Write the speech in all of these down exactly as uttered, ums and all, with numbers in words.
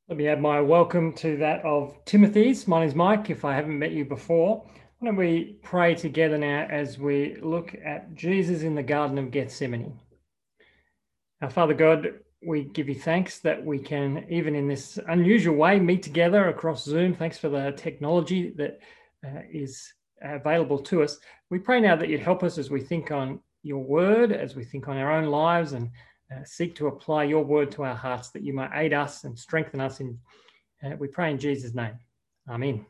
Let me add my welcome to that of Timothy's. My name's Mike, if I haven't met you before. Why don't we pray together now as we look at Jesus in the Garden of Gethsemane. Our Father God, we give you thanks that we can, even in this unusual way, meet together across Zoom. Thanks for the technology that uh, is available to us. We pray now that you'd help us as we think on your word, as we think on our own lives, and Uh, seek to apply your word to our hearts, that you might aid us and strengthen us. In, uh, we pray in Jesus' name. Amen.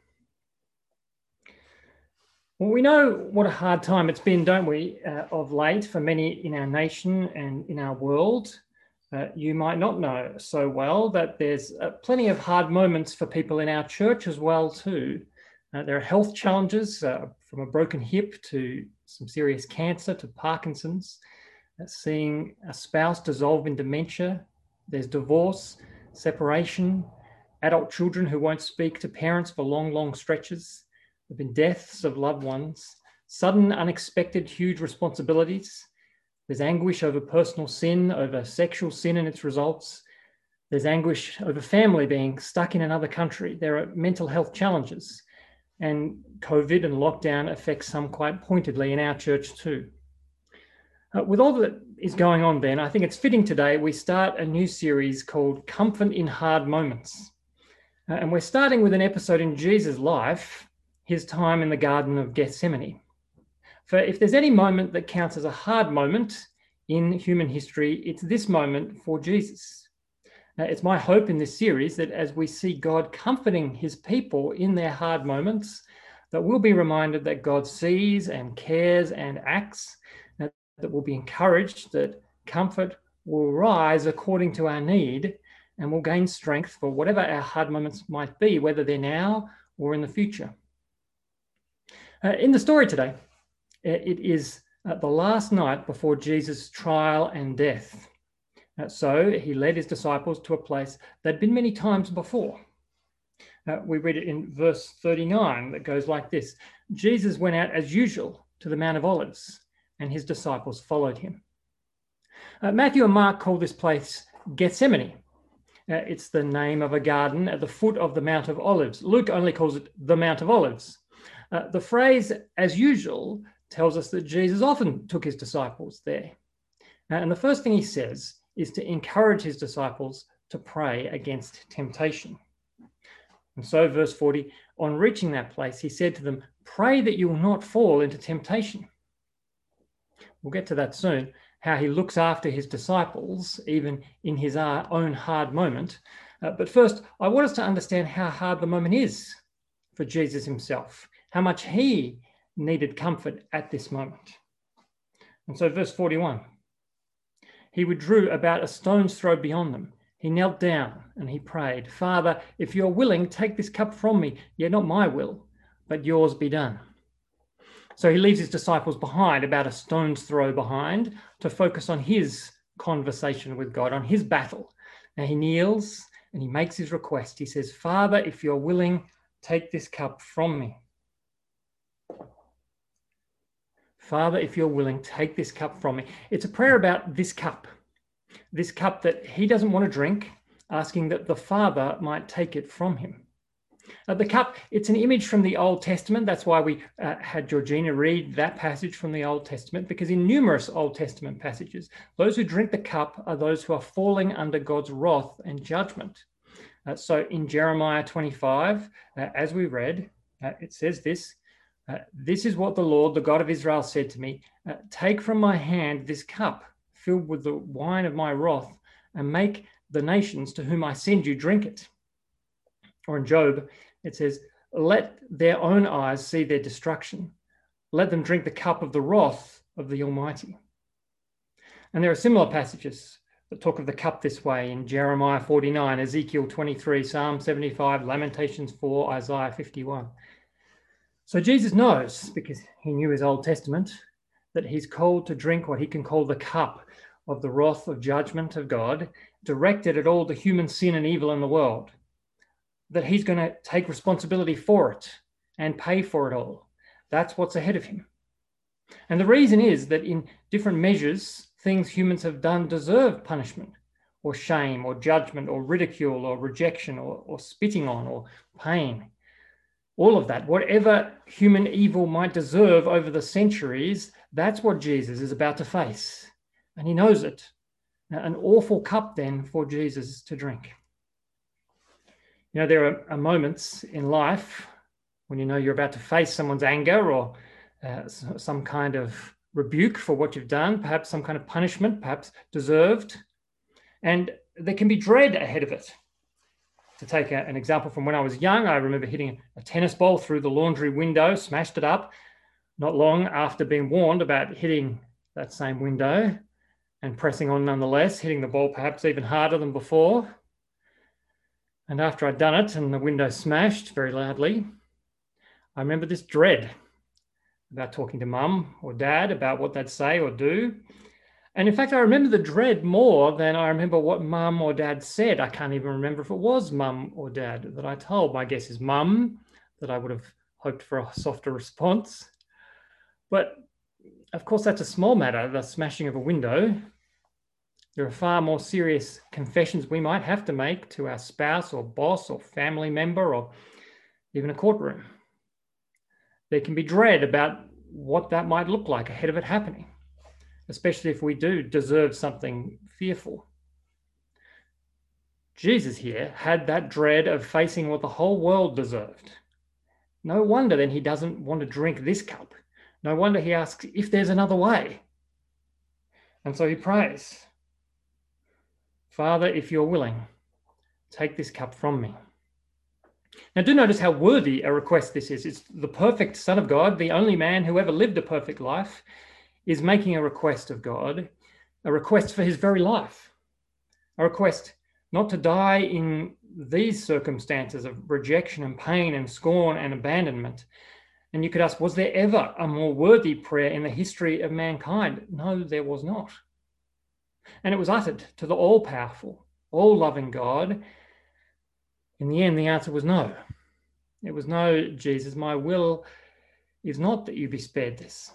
Well, we know what a hard time it's been, don't we, uh, of late for many in our nation and in our world. Uh, you might not know so well that there's uh, plenty of hard moments for people in our church as well, too. Uh, there are health challenges, uh, from a broken hip to some serious cancer to Parkinson's. Seeing a spouse dissolve in dementia. There's divorce, separation, adult children who won't speak to parents for long, long stretches. There have been deaths of loved ones, sudden, unexpected, huge responsibilities. There's anguish over personal sin, over sexual sin and its results. There's anguish over family being stuck in another country. There are mental health challenges, and COVID and lockdown affects some quite pointedly in our church too. Uh, with all that is going on then, I think it's fitting today we start a new series called Comfort in Hard Moments. Uh, and we're starting with an episode in Jesus' life, his time in the Garden of Gethsemane. For if there's any moment that counts as a hard moment in human history, it's this moment for Jesus. Uh, it's my hope in this series that as we see God comforting his people in their hard moments, that we'll be reminded that God sees and cares and acts, that we'll be encouraged, that comfort will rise according to our need, and we'll gain strength for whatever our hard moments might be, whether they're now or in the future. Uh, in the story today, it is uh, the last night before Jesus' trial and death. Uh, so he led his disciples to a place they'd been many times before. Uh, we read it in verse thirty-nine that goes like this: Jesus went out as usual to the Mount of Olives, and his disciples followed him. Uh, Matthew and Mark call this place Gethsemane. Uh, it's the name of a garden at the foot of the Mount of Olives. Luke only calls it the Mount of Olives. Uh, the phrase, as usual, tells us that Jesus often took his disciples there. Uh, and the first thing he says is to encourage his disciples to pray against temptation. And so, verse forty, on reaching that place, he said to them, "Pray that you will not fall into temptation." We'll get to that soon, how he looks after his disciples, even in his own hard moment. Uh, but first, I want us to understand how hard the moment is for Jesus himself, how much he needed comfort at this moment. And so verse forty-one, he withdrew about a stone's throw beyond them. He knelt down and he prayed, "Father, if you're willing, take this cup from me, yet not my will, but yours be done." So he leaves his disciples behind, about a stone's throw behind, to focus on his conversation with God, on his battle. And he kneels and he makes his request. He says, "Father, if you're willing, take this cup from me. Father, if you're willing, take this cup from me." It's a prayer about this cup, this cup that he doesn't want to drink, asking that the Father might take it from him. Uh, the cup, it's an image from the Old Testament. That's why we uh, had Georgina read that passage from the Old Testament, because in numerous Old Testament passages, those who drink the cup are those who are falling under God's wrath and judgment. Uh, so in Jeremiah twenty-five, uh, as we read, uh, it says this, uh, "This is what the Lord, the God of Israel, said to me, uh, take from my hand this cup filled with the wine of my wrath, and make the nations to whom I send you drink it." Or in Job, it says, "Let their own eyes see their destruction. Let them drink the cup of the wrath of the Almighty." And there are similar passages that talk of the cup this way in Jeremiah forty-nine, Ezekiel twenty-three, Psalm seventy-five, Lamentations four, Isaiah fifty-one. So Jesus knows, because he knew his Old Testament, that he's called to drink what he can call the cup of the wrath of judgment of God, directed at all the human sin and evil in the world, that he's going to take responsibility for it and pay for it all. That's what's ahead of him. And the reason is that in different measures, things humans have done deserve punishment. or shame or judgment or ridicule or rejection or, or spitting on or pain. All of that, whatever human evil might deserve over the centuries, that's what Jesus is about to face. And he knows it. An awful cup then for Jesus to drink. You know, there are, are moments in life when you know you're about to face someone's anger or uh, some kind of rebuke for what you've done, perhaps some kind of punishment, perhaps deserved. And there can be dread ahead of it. To take a, an example from when I was young, I remember hitting a tennis ball through the laundry window, smashed it up, not long after being warned about hitting that same window and pressing on nonetheless, hitting the ball perhaps even harder than before. And after I'd done it and the window smashed very loudly, I remember this dread about talking to mum or dad about what they'd say or do. And in fact, I remember the dread more than I remember what mum or dad said. I can't even remember if it was mum or dad that I told. My guess is mum, that I would have hoped for a softer response. But of course, that's a small matter, the smashing of a window. There are far more serious confessions we might have to make to our spouse or boss or family member or even a courtroom. There can be dread about what that might look like ahead of it happening, especially if we do deserve something fearful. Jesus here had that dread of facing what the whole world deserved. No wonder then he doesn't want to drink this cup. No wonder he asks if there's another way. And so he prays, Father, if you're willing, take this cup from me. Now do notice how worthy a request this is. It's the perfect Son of God, the only man who ever lived a perfect life, is making a request of God, a request for his very life, a request not to die in these circumstances of rejection and pain and scorn and abandonment. And you could ask, was there ever a more worthy prayer in the history of mankind? No, there was not. And it was uttered to the all-powerful, all-loving God. In the end, the answer was no. It was no, Jesus, my will is not that you be spared this.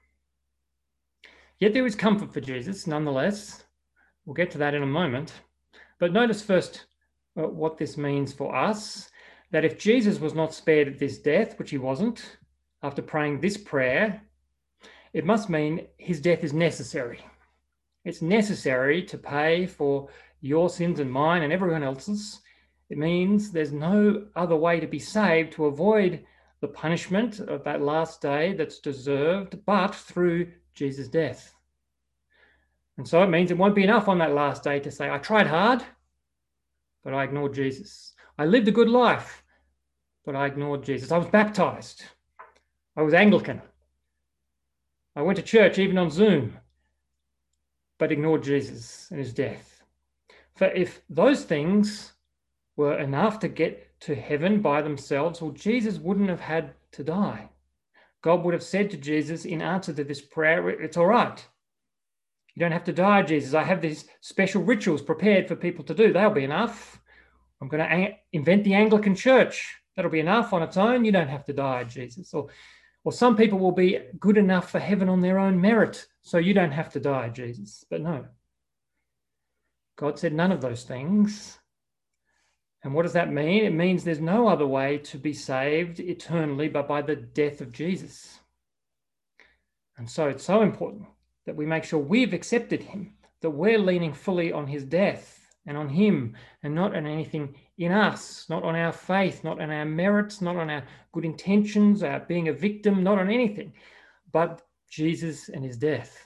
Yet there is comfort for Jesus, nonetheless. We'll get to that in a moment. But notice first uh, what this means for us, that if Jesus was not spared at this death, which he wasn't, after praying this prayer, it must mean his death is necessary. It's necessary to pay for your sins and mine and everyone else's. It means there's no other way to be saved, to avoid the punishment of that last day that's deserved, but through Jesus' death. And so it means it won't be enough on that last day to say, I tried hard, but I ignored Jesus. I lived a good life, but I ignored Jesus. I was baptized. I was Anglican. I went to church even on Zoom, but ignored Jesus and his death. For if those things were enough to get to heaven by themselves, well, Jesus wouldn't have had to die. God would have said to Jesus in answer to this prayer, it's all right. You don't have to die, Jesus. I have these special rituals prepared for people to do. They'll be enough. I'm going to invent the Anglican Church. That'll be enough on its own. You don't have to die, Jesus. Or, or some people will be good enough for heaven on their own merit, so you don't have to die, Jesus. But no. God said none of those things. And what does that mean? It means there's no other way to be saved eternally but by the death of Jesus. And so it's so important that we make sure we've accepted him, that we're leaning fully on his death and on him and not on anything in us, not on our faith, not on our merits, not on our good intentions, our being a victim, not on anything, but Jesus and his death.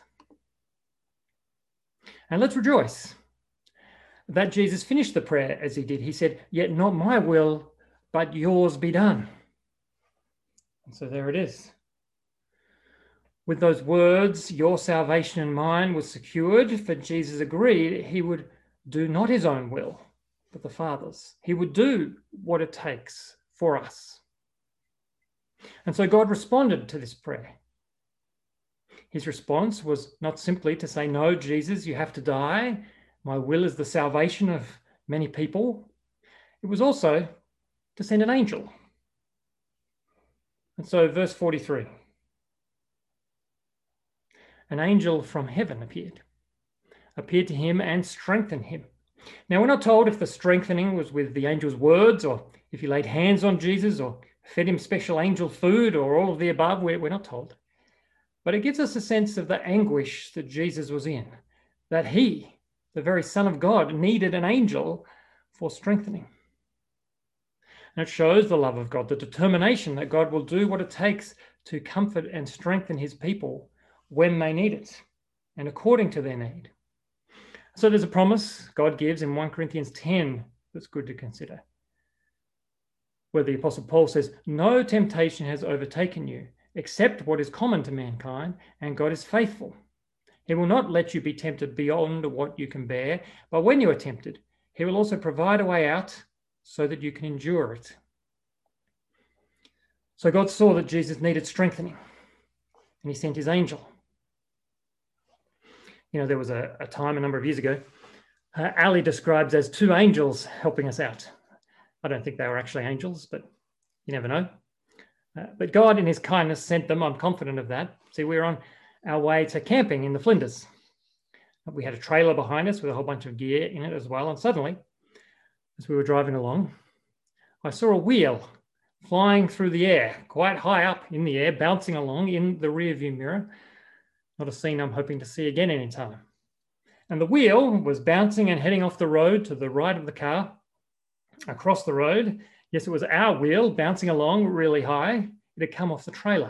And let's rejoice that Jesus finished the prayer as he did. He said, yet not my will, but yours be done. And so there it is. With those words, your salvation and mine was secured, for Jesus agreed he would do not his own will, but the Father's. He would do what it takes for us. And so God responded to this prayer. His response was not simply to say, no, Jesus, you have to die. My will is the salvation of many people. It was also to send an angel. And so verse forty-three. An angel from heaven appeared, appeared to him and strengthened him Now, we're not told if the strengthening was with the angel's words or if he laid hands on Jesus or fed him special angel food or all of the above. We're, we're not told. But it gives us a sense of the anguish that Jesus was in, that he, the very Son of God, needed an angel for strengthening. And it shows the love of God, the determination that God will do what it takes to comfort and strengthen his people when they need it and according to their need. So there's a promise God gives in First Corinthians ten that's good to consider, where the Apostle Paul says, "No temptation has overtaken you except what is common to mankind, and God is faithful. He will not let you be tempted beyond what you can bear, but when you are tempted, he will also provide a way out so that you can endure it." So God saw that Jesus needed strengthening, and he sent his angel. You know, there was a, a time a number of years ago, uh, Ali describes as two angels helping us out. I don't think they were actually angels, but you never know. Uh, but God, in his kindness, sent them. I'm confident of that. See, we were on our way to camping in the Flinders. We had a trailer behind us with a whole bunch of gear in it as well. And suddenly, as we were driving along, I saw a wheel flying through the air, quite high up in the air, bouncing along in the rear view mirror. Not a scene I'm hoping to see again anytime. And the wheel was bouncing and heading off the road to the right of the car, across the road. Yes, it was our wheel bouncing along really high. It had come off the trailer.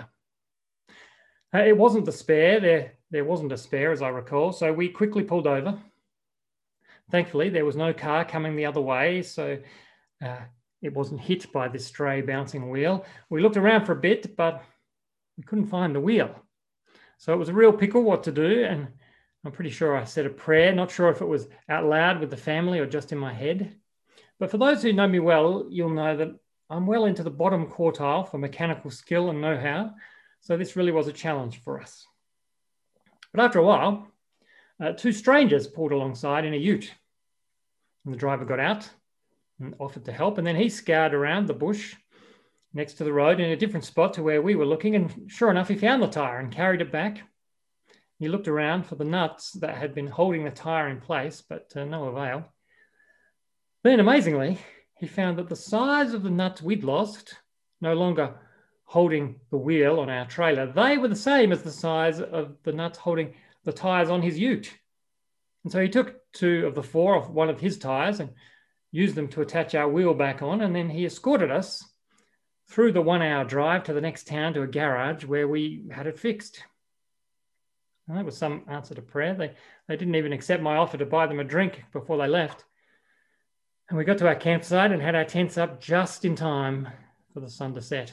Uh, it wasn't the spare. There, there wasn't a spare, as I recall. So we quickly pulled over. Thankfully, there was no car coming the other way, so uh, it wasn't hit by this stray bouncing wheel. We looked around for a bit, but we couldn't find the wheel. So it was a real pickle what to do, and I'm pretty sure I said a prayer, not sure if it was out loud with the family or just in my head. But for those who know me well, you'll know that I'm well into the bottom quartile for mechanical skill and know-how, so this really was a challenge for us. But after a while, uh, two strangers pulled alongside in a ute, and the driver got out and offered to help, and then he scoured around the bush next to the road in a different spot to where we were looking, and sure enough, he found the tyre and carried it back. He looked around for the nuts that had been holding the tyre in place, but uh, no avail. Then, amazingly, he found that the size of the nuts we'd lost, no longer holding the wheel on our trailer, they were the same as the size of the nuts holding the tyres on his ute. And so he took two of the four off one of his tyres and used them to attach our wheel back on, and then he escorted us through the one-hour drive to the next town to a garage where we had it fixed. And that was some answer to prayer. They, they didn't even accept my offer to buy them a drink before they left. And we got to our campsite and had our tents up just in time for the sun to set.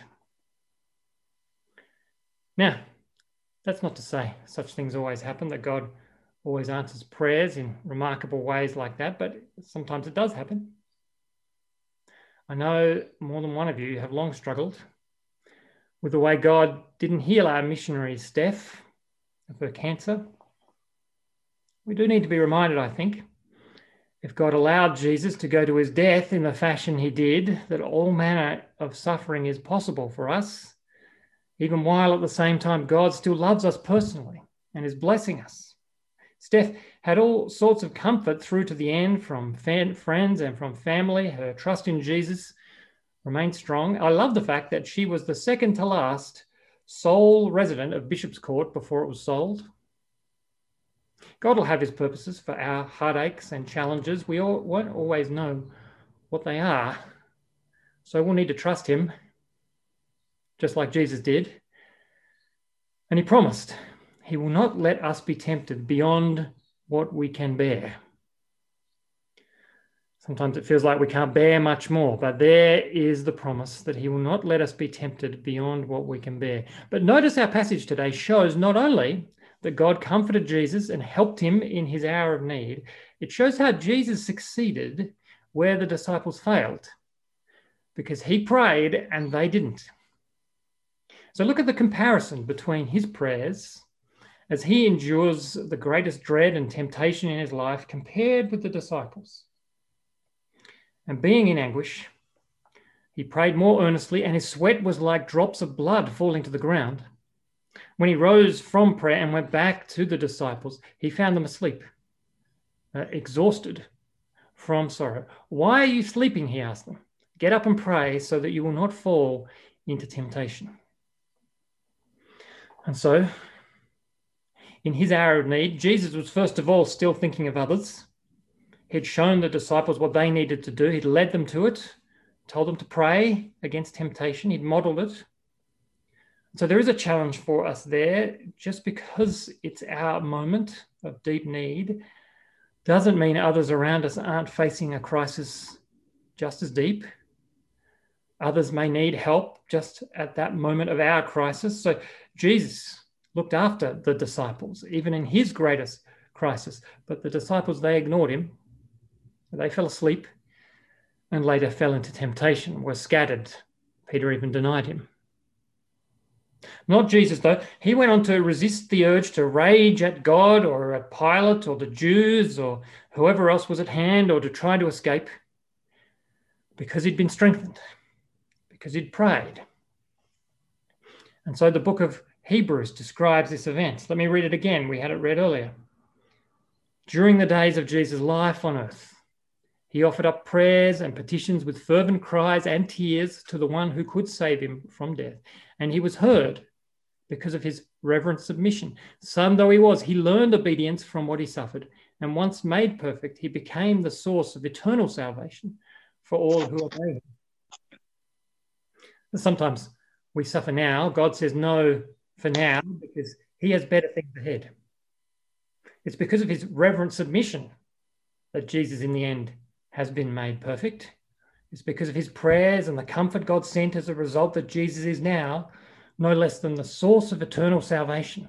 Now, that's not to say such things always happen, that God always answers prayers in remarkable ways like that, but sometimes it does happen. I know more than one of you have long struggled with the way God didn't heal our missionary Steph of her cancer. We do need to be reminded, I think, if God allowed Jesus to go to his death in the fashion he did, that all manner of suffering is possible for us, even while at the same time God still loves us personally and is blessing us. Steph had all sorts of comfort through to the end from fan, friends and from family. Her trust in Jesus remained strong. I love the fact that she was the second to last sole resident of Bishop's Court before it was sold. God will have his purposes for our heartaches and challenges. We all, won't always know what they are, so we'll need to trust him, just like Jesus did. And he promised he will not let us be tempted beyond what we can bear. Sometimes it feels like we can't bear much more, but there is the promise that he will not let us be tempted beyond what we can bear. But notice our passage today shows not only that God comforted Jesus and helped him in his hour of need, it shows how Jesus succeeded where the disciples failed, because he prayed and they didn't. So look at the comparison between his prayers as he endures the greatest dread and temptation in his life compared with the disciples. And being in anguish, he prayed more earnestly, and his sweat was like drops of blood falling to the ground. When he rose from prayer and went back to the disciples, he found them asleep, uh, exhausted, from sorrow. Why are you sleeping? He asked them. Get up and pray so that you will not fall into temptation. And so, in his hour of need, Jesus was first of all still thinking of others. He'd shown the disciples what they needed to do. He'd led them to it, told them to pray against temptation. He'd modeled it. So there is a challenge for us there. Just because it's our moment of deep need doesn't mean others around us aren't facing a crisis just as deep. Others may need help just at that moment of our crisis. So Jesus looked after the disciples, even in his greatest crisis. But the disciples, they ignored him. They fell asleep and later fell into temptation, were scattered. Peter even denied him. Not Jesus, though. He went on to resist the urge to rage at God or at Pilate or the Jews or whoever else was at hand, or to try to escape, because he'd been strengthened, because he'd prayed. And so the book of Hebrews describes this event. Let me read it again. We had it read earlier. During the days of Jesus' life on earth, he offered up prayers and petitions with fervent cries and tears to the one who could save him from death. And he was heard because of his reverent submission. Son though he was, he learned obedience from what he suffered. And once made perfect, he became the source of eternal salvation for all who obey him. Sometimes we suffer now. God says no for now because he has better things ahead. It's because of his reverent submission that Jesus in the end has been made perfect. It's because of his prayers and the comfort God sent as a result that Jesus is now no less than the source of eternal salvation.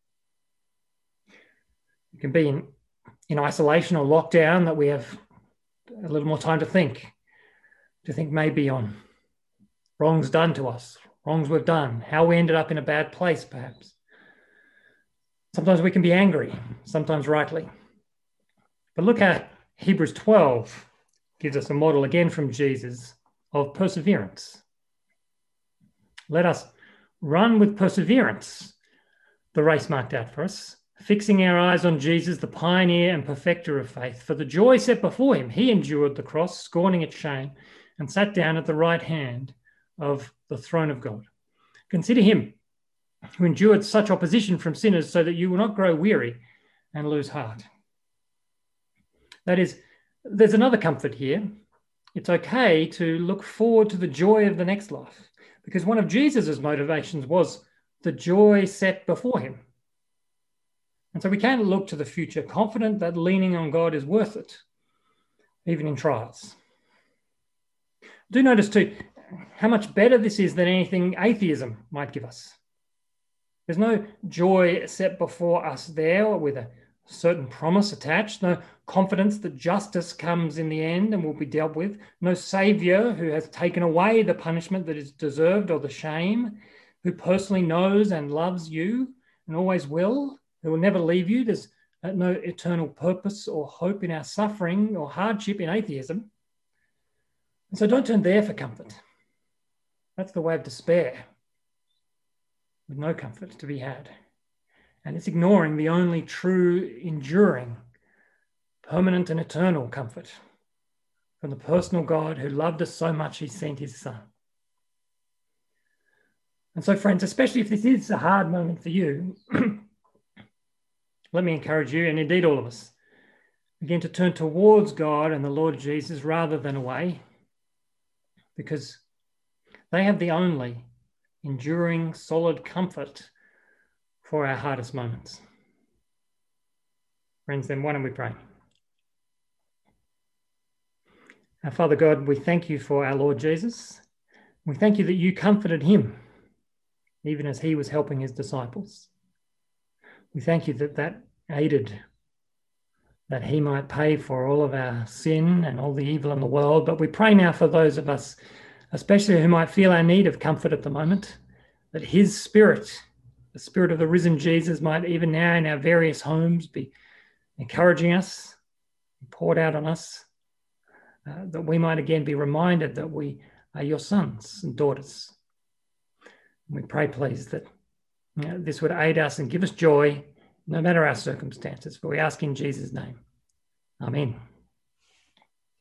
It can be in, in isolation or lockdown that we have a little more time to think, to think maybe on wrongs done to us, wrongs we've done, how we ended up in a bad place, perhaps. Sometimes we can be angry, sometimes rightly. But look at Hebrews twelve. Gives us a model again from Jesus of perseverance. Let us run with perseverance the race marked out for us, fixing our eyes on Jesus, the pioneer and perfecter of faith. For the joy set before him, he endured the cross, scorning its shame, and sat down at the right hand of the throne of God. Consider him who endured such opposition from sinners so that you will not grow weary and lose heart. That is, there's another comfort here. It's okay to look forward to the joy of the next life, because one of Jesus's motivations was the joy set before him. And so we can look to the future confident that leaning on God is worth it, even in trials. Do notice too how much better this is than anything atheism might give us. There's no joy set before us there with a certain promise attached, no confidence that justice comes in the end and will be dealt with, no saviour who has taken away the punishment that is deserved or the shame, who personally knows and loves you and always will, who will never leave you. There's no eternal purpose or hope in our suffering or hardship in atheism. And so don't turn there for comfort. That's the way of despair, with no comfort to be had. And it's ignoring the only true, enduring, permanent and eternal comfort from the personal God who loved us so much he sent his son. And so, friends, especially if this is a hard moment for you, let me encourage you, and indeed all of us, again to turn towards God and the Lord Jesus rather than away, because they have the only enduring, solid comfort for our hardest moments. Friends, then why don't we pray? Our Father God, we thank you for our Lord Jesus. We thank you that you comforted him, even as he was helping his disciples. We thank you that that aided, that he might pay for all of our sin and all the evil in the world. But we pray now for those of us, especially who might feel our need of comfort at the moment, that his Spirit, the Spirit of the risen Jesus, might even now in our various homes be encouraging us, poured out on us, uh, that we might again be reminded that we are your sons and daughters. And we pray, please, that you know, this would aid us and give us joy, no matter our circumstances. For we ask in Jesus' name. Amen.